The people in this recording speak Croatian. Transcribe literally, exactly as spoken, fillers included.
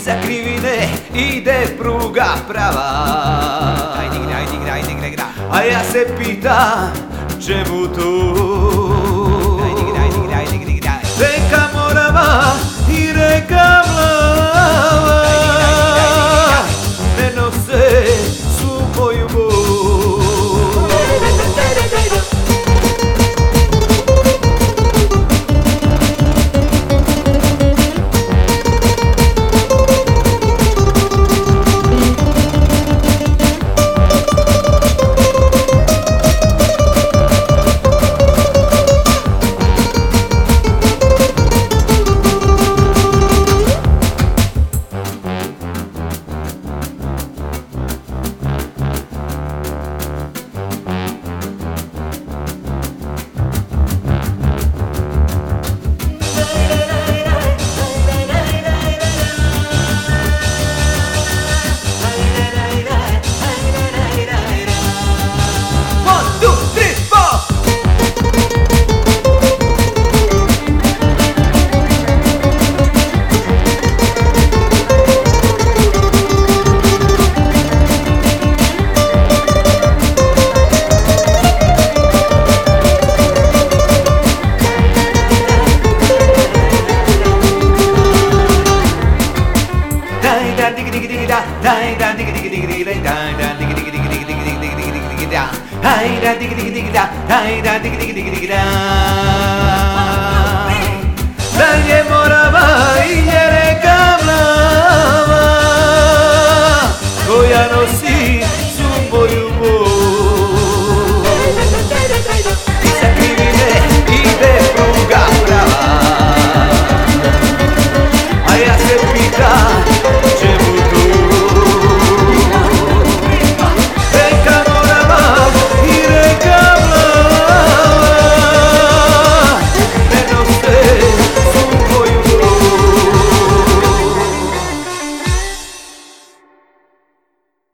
Iza krivine ide pruga prava. A ja se pitam čemu to? Reka Morava i reka Mlava ne nose svu moju bol. Dai da digga digga digga digga dai da digga digga digga digga digga digga digga digga digga da. Dai da digga digga digga da. Dai da digga digga digga digga da.